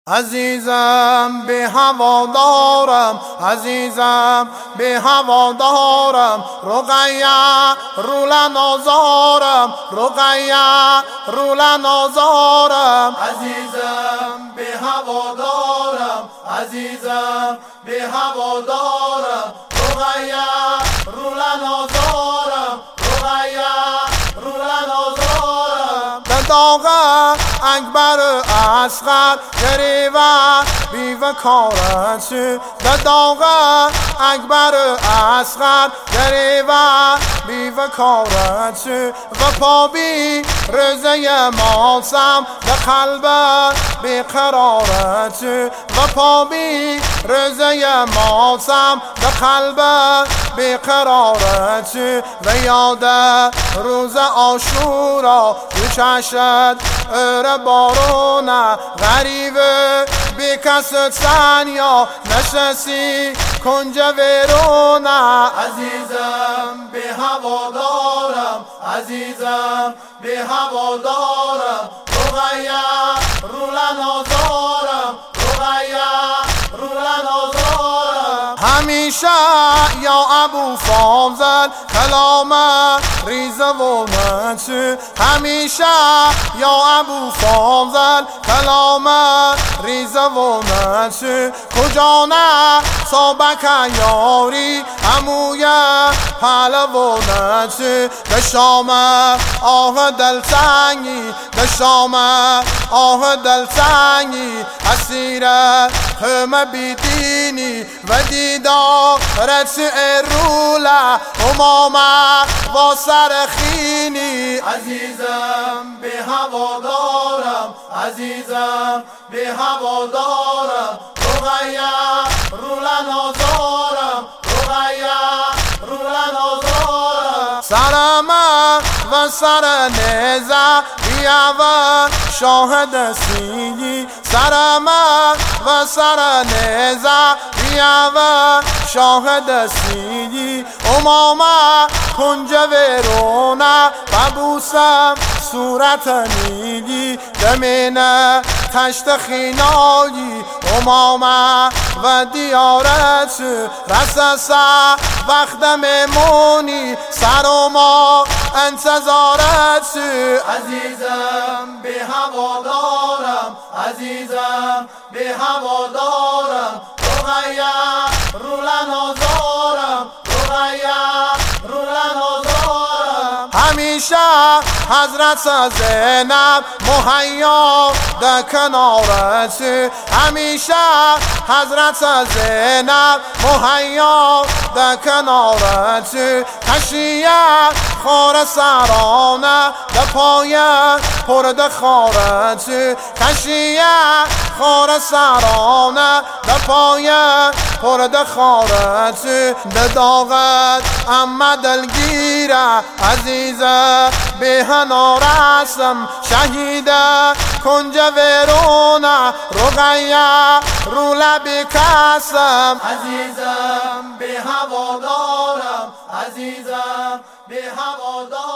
عزیزم به هوادارم، عزیزم به هوادارم، رقیه رول نازارم، رقیه رول نازارم. عزیزم به هوادارم، عزیزم به هوادارم، رقیه رول نازارم، رقیه رول نازارم. داغ اکبر اصغر گریوه بیوه کارچه، داغ اکبر اصغر گریوه بیوه کارچه، و پا بی رزه ماسم به قلب بیقرارچه، و پا بی رزه ماسم به قلب بیقرارچه، و یاد روز عاشورا تو چشت اره بارونه غریبه بی کس سنیا نشستی کنج ویرونه. عزیزم به هوادارم، عزیزم به هوادارم، رقیه رول نازارم، رقیه رول نازارم. همیشه یا ابو فاضل کلام ریزه و نچه، همیشه یا ابو فاضل کلام ریزه و نچه، کجا نه سابک یاری هموی پله و نچه، به شام آه دلتنگی، به شام آه دلتنگی، اسیر همه بیدینی و دیدارت روله امامه با سر خینی. عزیزم به هوادارم، عزیزم به هوادارم، رقیه رول نازارم، رقیه رول نازارم. سرم و سر نیزه بیا و شاهد سینی، سرم و سر نیزه بیا و شاهد سینی، امامه کنج ویرونه ببوسم صورت نیلی، دمینه تشت خینایی امامه و دیارت رسسه وقت میمونی سر و ما انتظارت. عزیزم به هوادارم، عزیزم به هوادارم، رقیه رول نازارم، رقیه رول نازارم. همیشه حضرت زینب مهیا در کنارت، همیشه حضرت زینب مهیا در کنارت، کشیه خار سرانه در پای پرد خارت، کشیه خار سرانه در پای پرد خارت، به داغت اما دلگیره عزیزه به هنا رسم شهید کنج ویرونه، رقیه رو لب کسم. عزیزم به هوادارم، عزیزم به هوادارم.